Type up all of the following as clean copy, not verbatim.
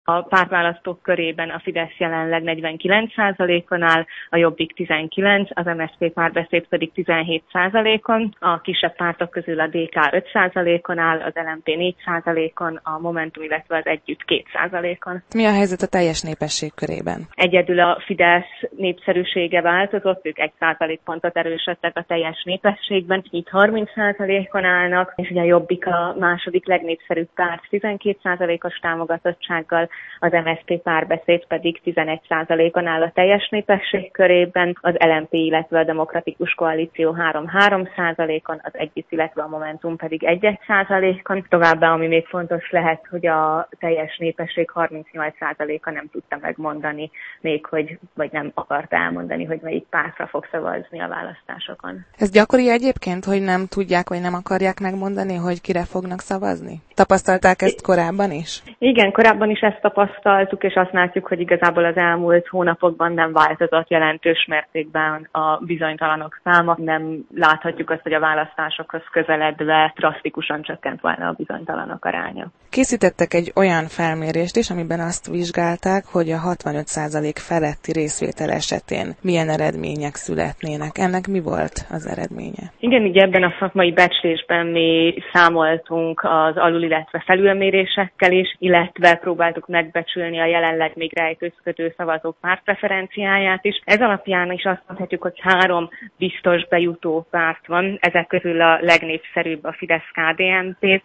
A pártválasztók körében a Fidesz jelenleg 49%-on áll, a Jobbik 19%, az MSZP Párbeszéd pedig 17%-on, a kisebb pártok közül a DK 5%-on áll, az LMP 4%-on, a Momentum, illetve az Együtt 2%-on. Mi a helyzet a teljes népesség körében? Egyedül a Fidesz népszerűsége változott, ők 1%-pontot erősödtek a teljes népességben, itt 30%-on állnak, és ugye a Jobbik a második legnépszerűbb párt 12%-os támogatottsággal, az MSZP Párbeszéd pedig 11%-on áll a teljes népesség körében, az LMP, illetve a Demokratikus Koalíció 3%-on, az Együtt, illetve a Momentum pedig 1%-on. Továbbá, ami még fontos lehet, hogy a teljes népesség 38%-a nem tudta megmondani még, vagy nem akarta elmondani, hogy melyik pártra fog szavazni a választásokon. Ez gyakori egyébként, hogy nem tudják, vagy nem akarják megmondani, hogy kire fognak szavazni? Tapasztalták ezt korábban is? Igen, korábban is ezt tapasztaltuk, és azt látjuk, hogy igazából az elmúlt hónapokban nem változott jelentős mértékben a bizonytalanok száma. Nem láthatjuk azt, hogy a választásokhoz közeledve drasztikusan csökkent volna a bizonytalanok aránya. Készítettek egy olyan felmérést is, amiben azt vizsgálták, hogy a 65% feletti részvétel esetén milyen eredmények születnének. Ennek mi volt az eredménye? Igen, ugye ebben a szakmai becslésben mi számoltunk az alul, illetve felülmérésekkel is, illetve próbáltuk megbecsülni a jelenleg még rejtőzködő szavazók pártpreferenciáját is. Ez alapján is azt mondhatjuk, hogy 3 biztos bejutó párt van. Ezek közül a legnépszerűbb a Fidesz-KDNP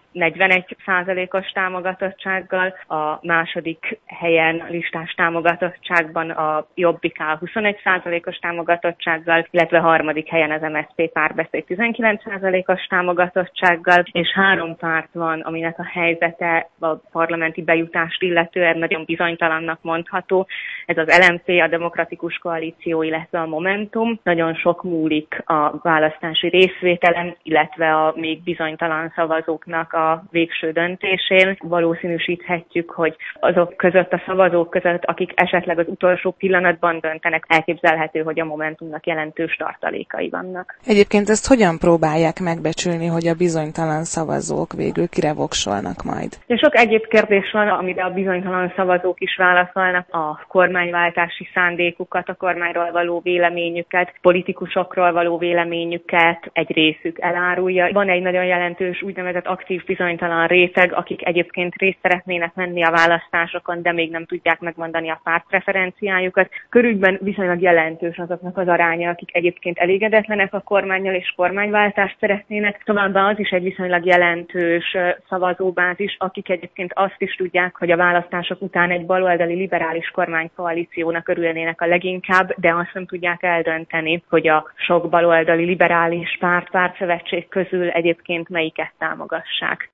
41%-os támogatottsággal, a második helyen listás támogatottságban a Jobbik 21%-os támogatottsággal, illetve a harmadik helyen az MSZP Párbeszéd 19%-os támogatottsággal, és 3 párt van, aminek a helyzete a parlamenti bejutást illetően nagyon bizonytalannak mondható. Ez az LMP, a Demokratikus Koalíció, illetve a Momentum. Nagyon sok múlik a választási részvételen, illetve a még bizonytalan szavazóknak a végső döntésén. Valószínűsíthetjük, hogy azok között, a szavazók között, akik esetleg az utolsó pillanatban döntenek, elképzelhető, hogy a Momentumnak jelentős tartalékai vannak. Egyébként ezt hogyan próbálják megbecsülni, hogy a bizonytalan szavazók végül kire voksolnak majd? Sok egyéb kérdés van, amire a bizonytalan szavazók is válaszolnak, a kormányváltási szándékukat, a kormányról való véleményüket, politikusokról való véleményüket egy részük elárulja. Van egy nagyon jelentős úgynevezett aktív bizonytalan réteg, akik egyébként részt szeretnének venni a választásokon, de még nem tudják megmondani a pártpreferenciájukat. Körükben viszonylag jelentős azoknak az aránya, akik egyébként elégedetlenek a kormánnyal és kormányváltást szeretnének. Továbbá az is egy viszonylag jelentős szavazóbázis, akik egyébként azt is tudják, hogy a választások után egy baloldali liberális kormánykoalíciónak örülnének a leginkább, de azt nem tudják eldönteni, hogy a sok baloldali liberális pártszövetség közül egyébként melyiket támogassák.